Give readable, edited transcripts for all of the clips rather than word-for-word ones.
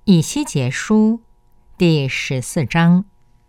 以西结书第14章。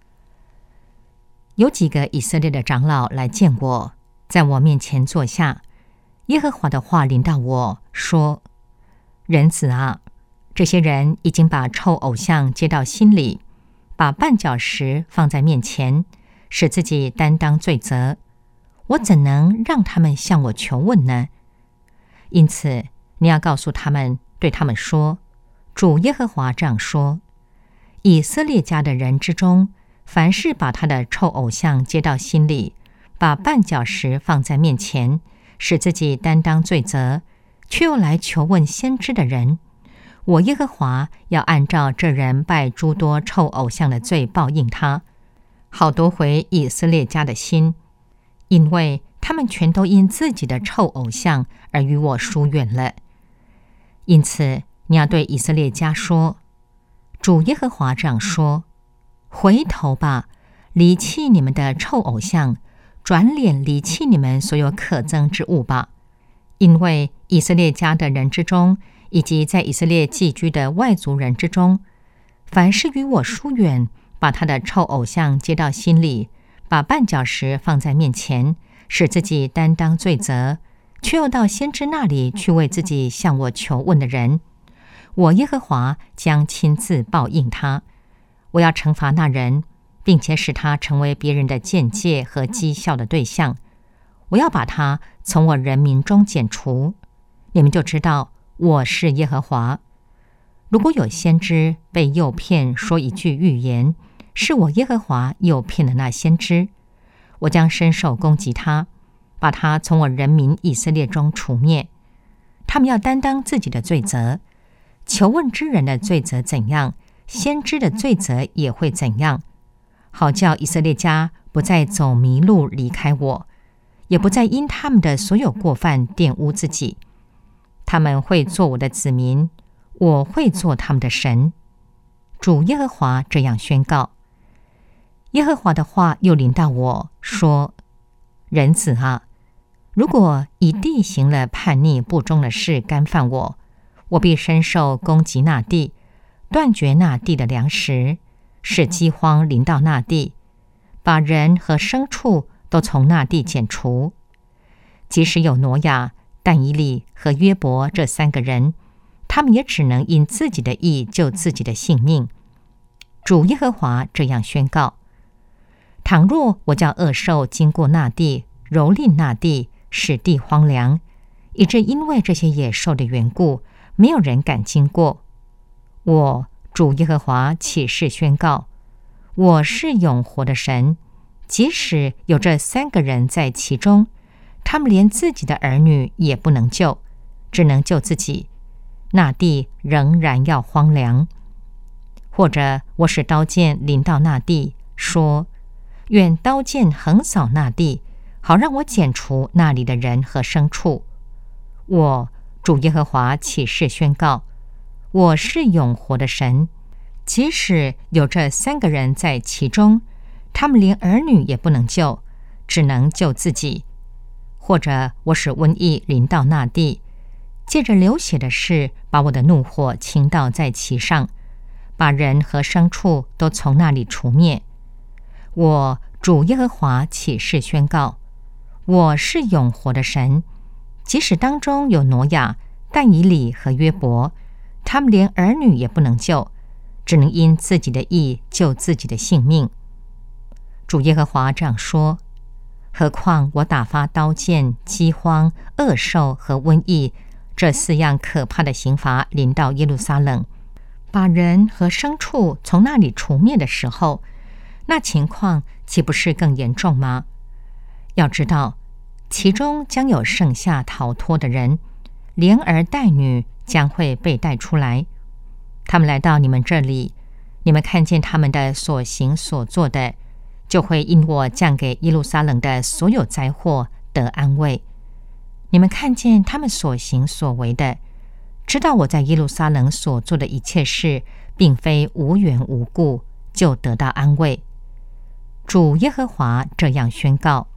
有几个以色列的长老来见我，在我面前坐下。耶和华的话临到我说：人子啊，这些人已经把臭偶像接到心里，把绊脚石放在面前，使自己担当罪责。我怎能让他们向我求问呢？因此你要告诉他们，对他们说，主耶和华这样说：以色列家的人之中，凡是把他的臭偶像接到心里，把绊脚石放在面前，使自己担当罪责，却又来求问先知的人，我耶和华要按照这人拜诸多臭偶像的罪报应他，好夺回以色列家的心，因为他们全都因自己的臭偶像而与我疏远了。因此你要对以色列家说，主耶和华这样说：回头吧，离弃你们的臭偶像，转脸离弃你们所有可憎之物吧。因为以色列家的人之中，以及在以色列寄居的外族人之中，凡是与我疏远，把他的臭偶像接到心里，把绊脚石放在面前，使自己担当罪责，却又到先知那里去为自己向我求问的人，我耶和华将亲自报应他。我要惩罚那人，并且使他成为别人的鉴戒和讥笑的对象。我要把他从我人民中剪除，你们就知道我是耶和华。如果有先知被诱骗说一句预言，是我耶和华诱骗了那先知，我将伸手攻击他，把他从我人民以色列中除灭。他们要担当自己的罪责，求问之人的罪责怎样，先知的罪责也会怎样，好叫以色列家不再走迷路离开我，也不再因他们的所有过犯玷污自己。他们会做我的子民，我会做他们的神。主耶和华这样宣告。耶和华的话又临到我说：人子啊，如果以地行了叛逆不忠的事干犯我，我必伸手攻击那地，断绝那地的粮食，使饥荒临到那地，把人和牲畜都从那地剪除。即使有挪亚、但以理和约伯这3个人，他们也只能因自己的义救自己的性命。主耶和华这样宣告：倘若我叫恶兽经过那地，蹂躏那地，使地荒凉，以致因为这些野兽的缘故，没有人敢经过，我主耶和华起誓宣告，我是永活的神。即使有这3个人在其中，他们连自己的儿女也不能救，只能救自己，那地仍然要荒凉。或者我使刀剑临到那地，说愿刀剑横扫那地，好让我剪除那里的人和牲畜。我主耶和华起誓宣告，我是永活的神。即使有这3个人在其中，他们连儿女也不能救，只能救自己。或者我使瘟疫临到那地，借着流血的事，把我的怒火倾倒在其上，把人和牲畜都从那里除灭。我主耶和华起誓宣告，我是永活的神。即使当中有挪亚、但以理和约伯，他们连儿女也不能救，只能因自己的义救自己的性命。主耶和华这样说：何况我打发刀剑、饥荒、恶兽和瘟疫这4样可怕的刑罚临到耶路撒冷，把人和牲畜从那里除灭的时候，那情况岂不是更严重吗？要知道，其中将有剩下逃脱的人，连儿带女将会被带出来。他们来到你们这里，你们看见他们的所行所做的，就会因我降给耶路撒冷的所有灾祸得安慰。你们看见他们所行所为的，知道我在耶路撒冷所做的一切事，并非无缘无故，就得到安慰。主耶和华这样宣告。